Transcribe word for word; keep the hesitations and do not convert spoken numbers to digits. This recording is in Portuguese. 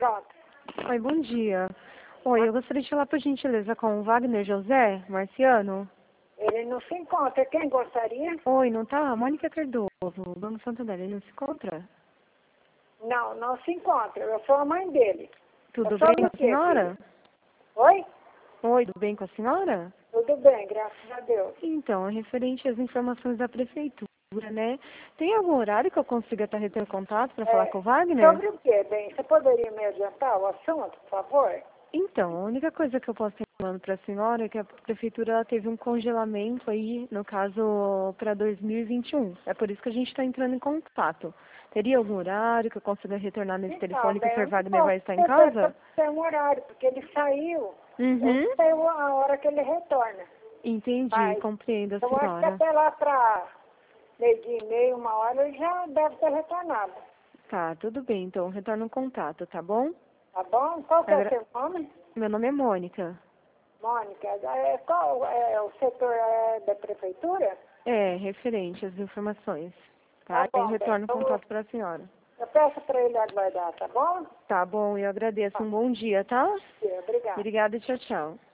Pronto. Oi, bom dia. Oi, eu gostaria de falar por gentileza com o Wagner José Marciano. Ele não se encontra. Quem gostaria? Oi, não tá? Mônica Cardoso, Banco Santander, ele não se encontra? Não, não se encontra. Eu sou a mãe dele. Tudo Eu sou bem do com a quê, senhora? filho? Oi? Oi, tudo bem com a senhora? Tudo bem, graças a Deus. Então, é referente às informações da prefeitura, né? Tem algum horário que eu consiga estar retendo contato para falar É, com o Wagner? sobre o quê, bem? Você poderia me adiantar o assunto, por favor? Então, a única coisa que eu posso estar falando para a senhora é que a prefeitura ela teve um congelamento aí, no caso, para dois mil e vinte e um. É por isso que a gente está entrando em contato. Teria algum horário que eu consiga retornar nesse Então, telefone que o bem, eu senhor não Wagner vai posso estar em dizer casa? que tem um horário, porque ele saiu. Eu Uhum. não sei a hora que ele retorna. Entendi, Mas compreendo a eu acho que senhora. até lá para meio-dia e meio, uma hora, ele já deve ter retornado. Tá, tudo bem, então retorno o contato, tá bom? Tá bom? Qual que é o Agra- seu nome? Meu nome é Mônica. Mônica. É, qual é o setor é da prefeitura? É, referente às informações. Tá Tá? Eu bom, bem. retorno o Eu, contato para a senhora. eu peço para ele aguardar, tá bom? Tá bom, eu agradeço. Tá. Um bom dia, tá? Obrigada. Obrigada e tchau, tchau.